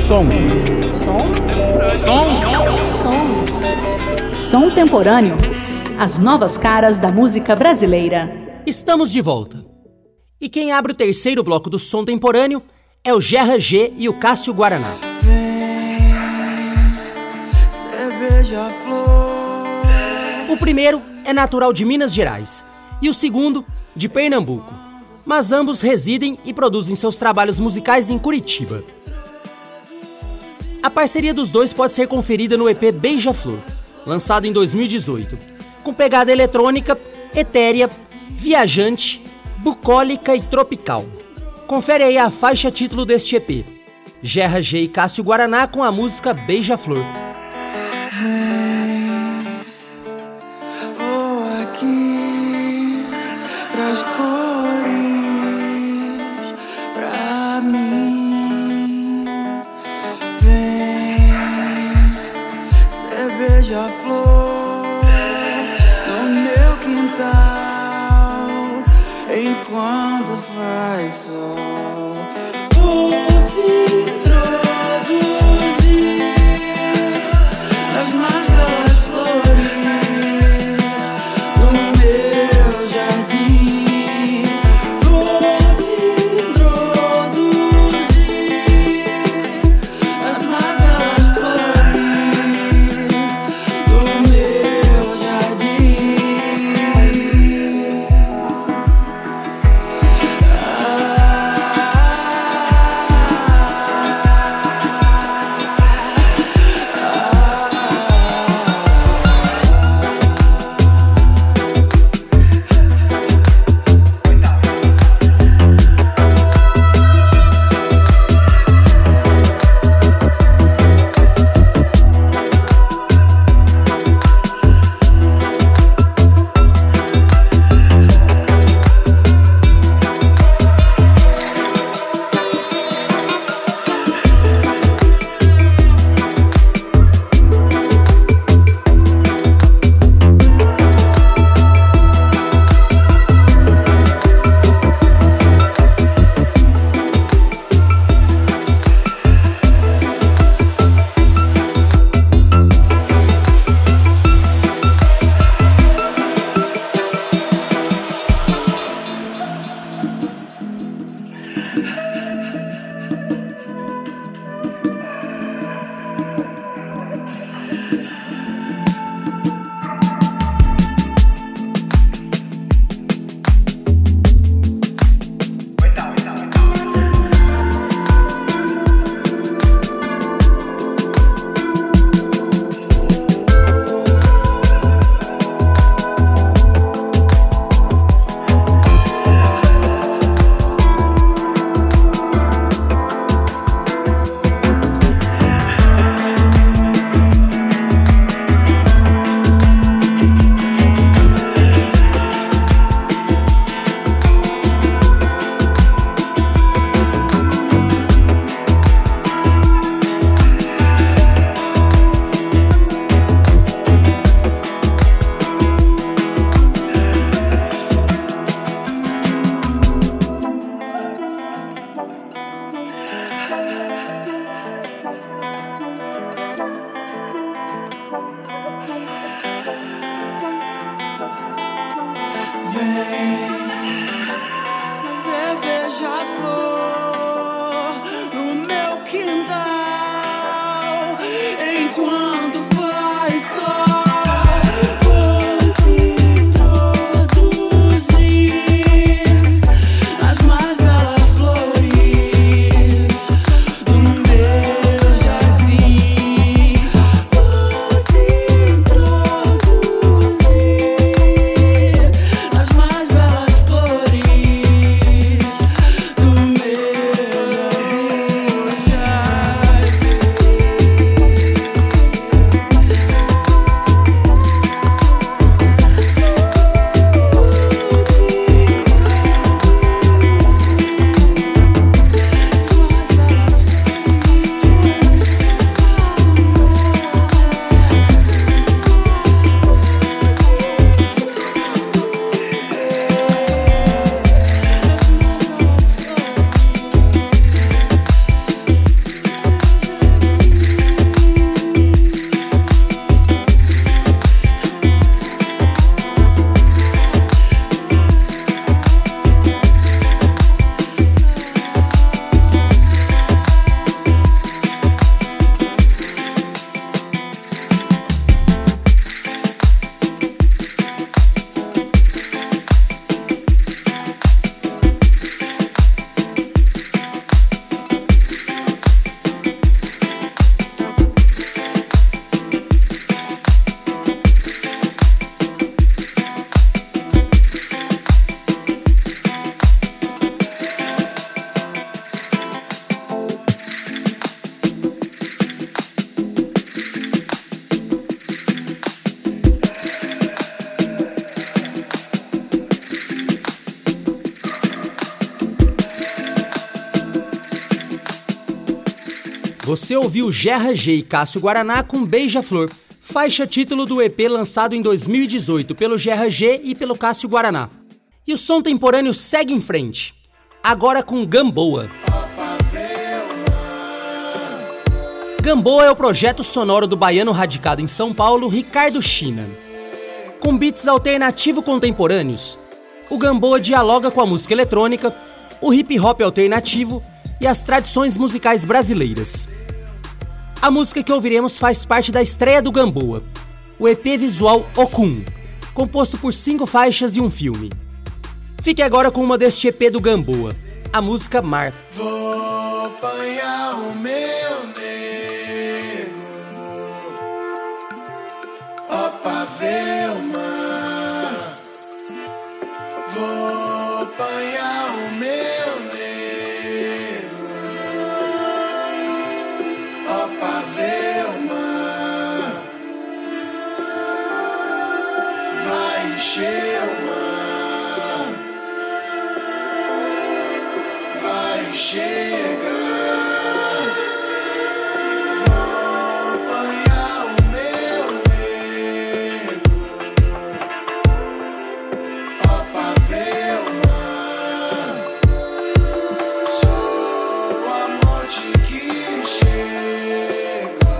Som Temporâneo. As novas caras da música brasileira. Estamos de volta. E quem abre o terceiro bloco do Som Temporâneo é o Gerra G e o Cássio Guaraná. O primeiro é natural de Minas Gerais e o segundo de Pernambuco, mas ambos residem e produzem seus trabalhos musicais em Curitiba. A parceria dos dois pode ser conferida no EP Beija-Flor, lançado em 2018, com pegada eletrônica, etérea, viajante, bucólica e tropical. Confere aí a faixa título deste EP, Gerra G e Cássio Guaraná com a música Beija-Flor. Aqui traz cores pra mim. Vem ser beija-flor no meu quintal enquanto faz sol. Vou te introduzir as mais belas flores do meu jardim. Vou te introduzir as mais belas flores do meu jardim. Você ouviu Gerra G e Cássio Guaraná com Beija-Flor, faixa título do EP lançado em 2018 pelo Gerra G e pelo Cássio Guaraná. E o som temporâneo segue em frente, agora com Gamboa. Gamboa é o projeto sonoro do baiano radicado em São Paulo, Ricardo China. Com beats alternativo contemporâneos, o Gamboa dialoga com a música eletrônica, o hip hop alternativo e as tradições musicais brasileiras. A música que ouviremos faz parte da estreia do Gamboa, o EP visual Okun, composto por 5 faixas e um filme. Fique agora com uma deste EP do Gamboa, a música Mar. Vou apanhar o meu nego, ó pra ver o mar. Vou apanhar o meu nego, ó pra ver o mar. Vai encher o mar, vai chegar. Vou apanhar o meu nego, ó pra ver o mar. Sou a morte que chega,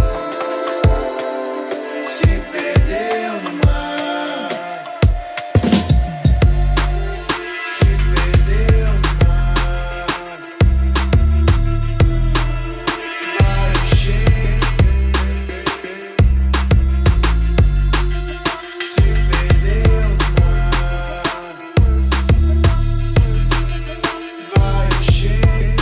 se perdeu no mar, se perdeu no mar. Vai chegar, se perdeu no mar. Vai chegar.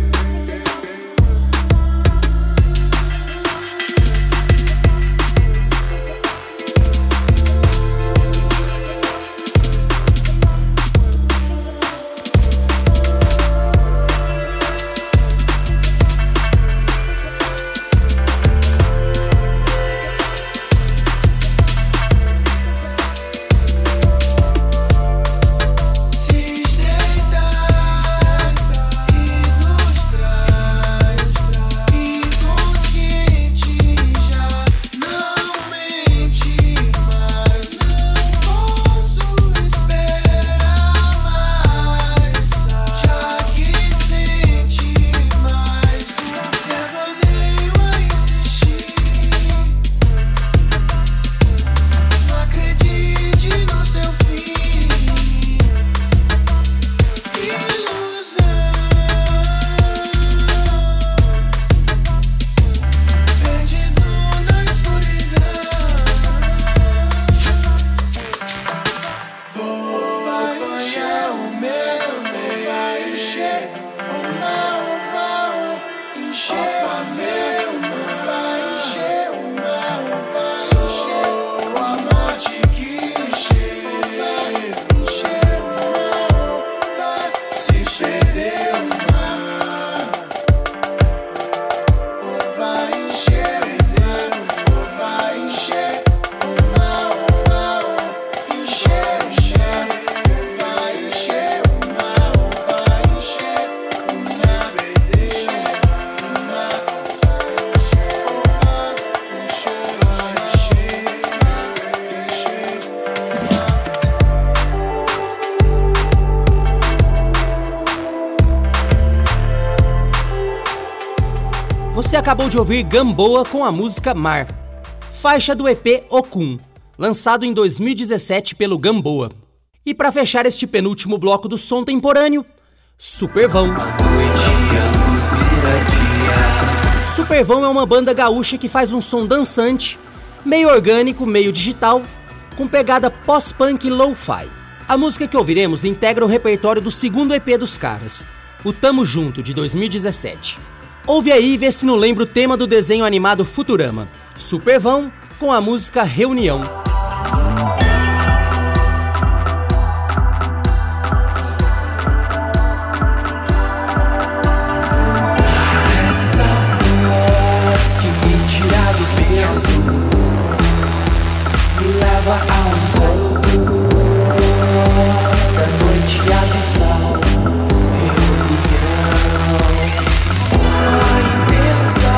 Se estreitar e nos traz, inconsciente já não mente mais. Não posso esperar mais, já que sente mais. Devaneio a insistir, não acredite no seu fim. Ilusão, perdido na escuridão. Vou apanhar o meu nego, vai encher o mar, vai encher. Ó pra ver o mar, vai encher o mar, vai encher. Sou a morte que chega, vai encher o mar, se perdeu no mar. Vai encher, vai encher o mar, vai encher, vai encher o mar, vai encher o mar, perdeu o mar, vai encher, vai encher o mar. Você acabou de ouvir Gamboa com a música Mar, faixa do EP Okun, lançado em 2017 pelo Gamboa. E para fechar este penúltimo bloco do som temporâneo, Supervão. Supervão é uma banda gaúcha que faz um som dançante, meio orgânico, meio digital, com pegada pós-punk e lo-fi. A música que ouviremos integra o repertório do segundo EP dos caras, o Tamo Junto, de 2017. Ouve aí e vê se não lembra o tema do desenho animado Futurama, Supervão, com a música Reunião. Essa voz que me tira do berço me leva a um ponto da noite abissal. Reunião, a intensa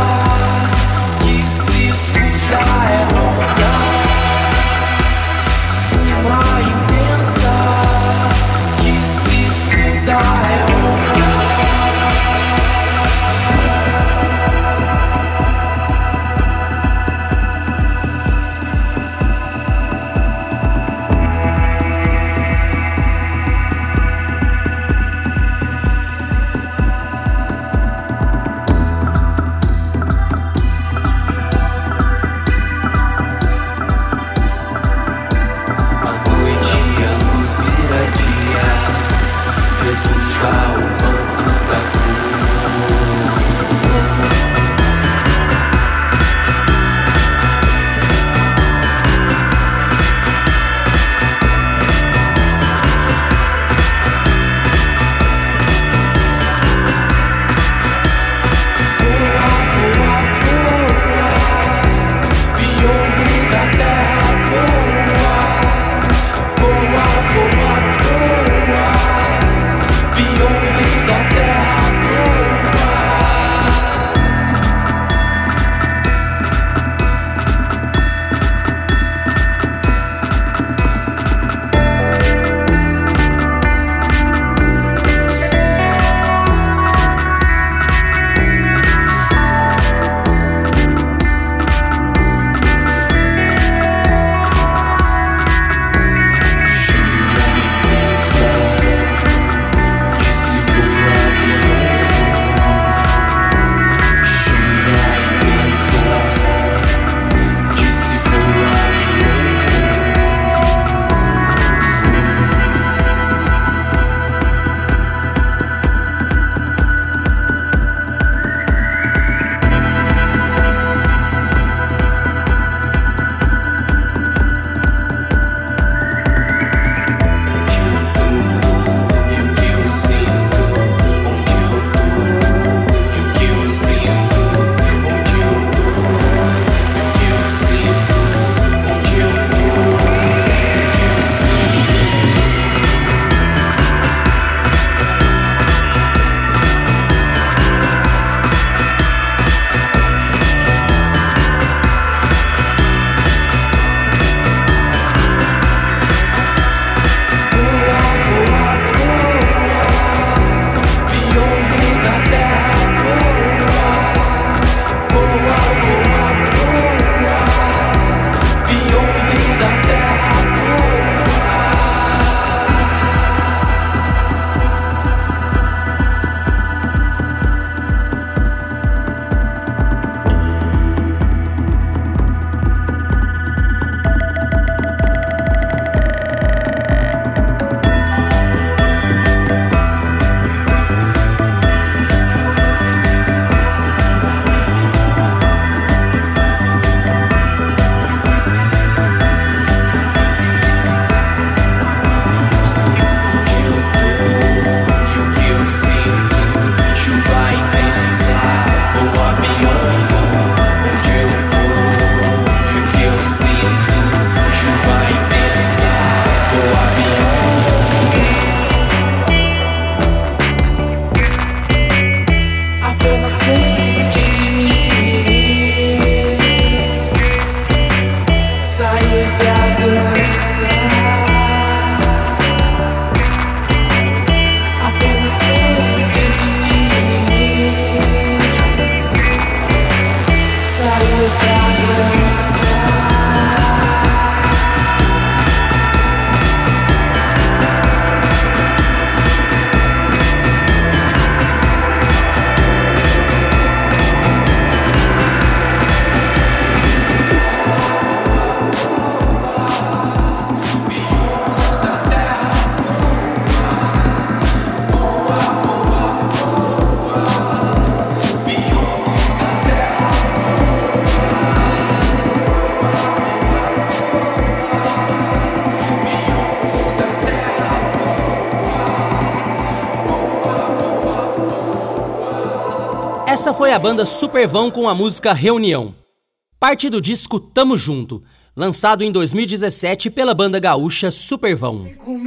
Essa foi a banda Supervão com a música Reunião, parte do disco Tamo Junto, lançado em 2017 pela banda gaúcha Supervão.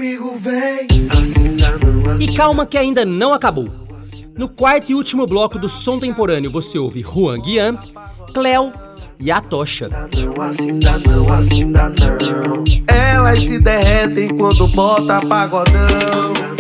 E calma que ainda não acabou. No quarto e último bloco do Som Temporâneo você ouve Juan Guian, Cleo e a Tocha. Elas se derretem quando bota pagodão.